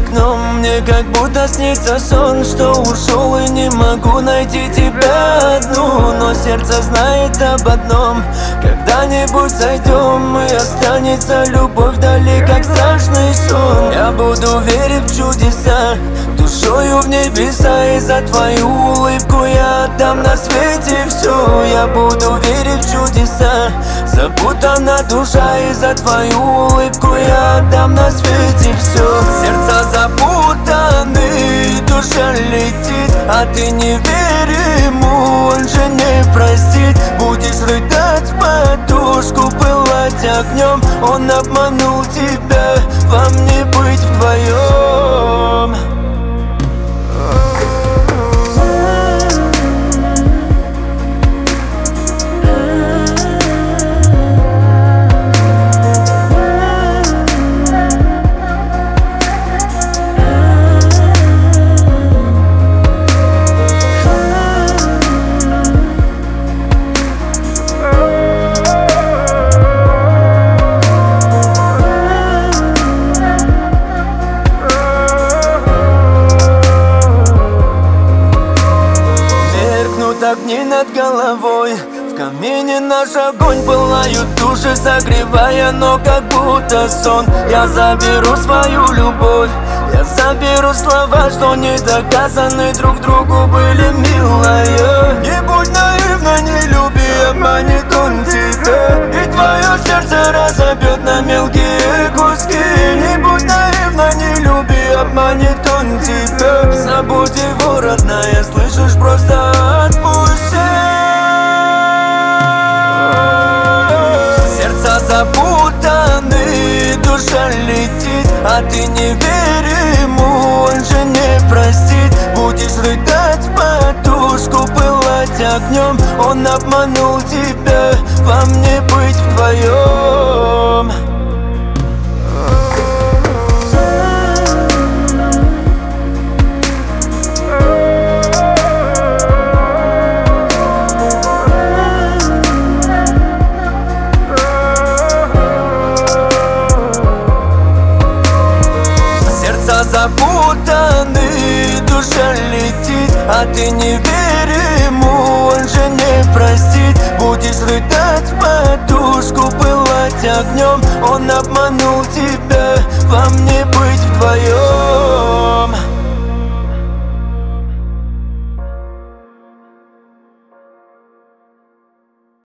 окном. Мне как будто снится сон, что ушел и не могу найти тебя одну. Но сердце знает об одном: когда-нибудь сойдем, и останется любовь вдали, как страшный сон. Я буду верить в чудеса, душою в небеса, и за твою улыбку я отдам на свете все. Я буду верить в чудеса, запутана душа, и за твою улыбку я отдам на свете все. Сердца запутаны, душа летит, а ты не верь ему, он же не простит. Будешь рыдать в подушку, пылать огнем, он обманул тебя, вам не быть вдвоем. Огни над головой, в камине наш огонь, пылают души, согревая, но как будто сон. Я заберу свою любовь, я заберу слова, что не доказаны друг другу были, милая. Не будь наивна, не люби, обманет он тебя, и твое сердце разобьет на мелкие куски. Не будь наивна, не люби, обманет он тебя. Забудь его, родная, слышишь, просто отпусти. Сердца запутаны, душа летит, а ты не верь ему, он же не простит. Будешь рыдать в подушку, пылать огнем, он обманул тебя, вам не быть вдвоем. Запутаны, душа летит, а ты не верь ему, он же не простит. Будешь рыдать в подушку, пылать огнем, он обманул тебя, вам не быть вдвоем.